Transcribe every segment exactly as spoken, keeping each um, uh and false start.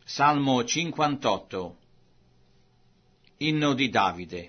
Salmo cinquantotto. Inno di Davide.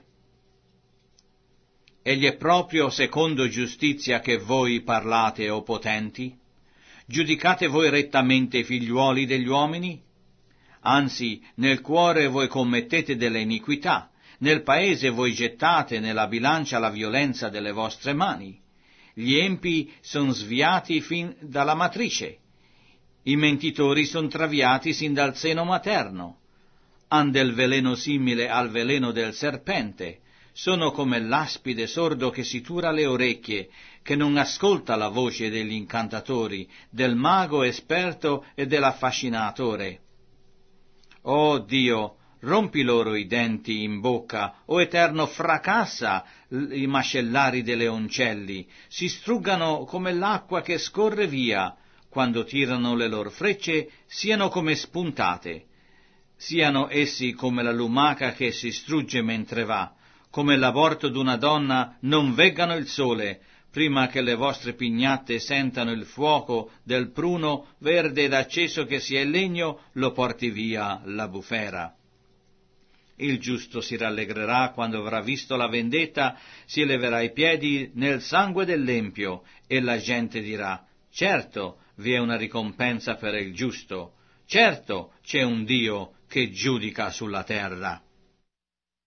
Egli è proprio secondo giustizia che voi parlate, o potenti? Giudicate voi rettamente i figliuoli degli uomini? Anzi, nel cuore voi commettete delle iniquità, nel paese voi gettate nella bilancia la violenza delle vostre mani. Gli empi son sviati fin dalla matrice, i mentitori son traviati sin dal seno materno. Han del veleno simile al veleno del serpente, sono come l'aspide sordo che si tura le orecchie, che non ascolta la voce degli incantatori, del mago esperto e dell'affascinatore. Oh Dio, rompi loro i denti in bocca, o Eterno, fracassa i mascellari dei leoncelli, si struggano come l'acqua che scorre via, quando tirano le loro frecce siano come spuntate, siano essi come la lumaca che si strugge mentre va, come l'aborto d'una donna non veggano il sole, prima che le vostre pignatte sentano il fuoco del pruno verde ed acceso che sia il legno, lo porti via la bufera. Il giusto si rallegrerà quando avrà visto la vendetta, si leverà i piedi nel sangue dell'empio, e la gente dirà: certo, vi è una ricompensa per il giusto, certo c'è un Dio che giudica sulla terra.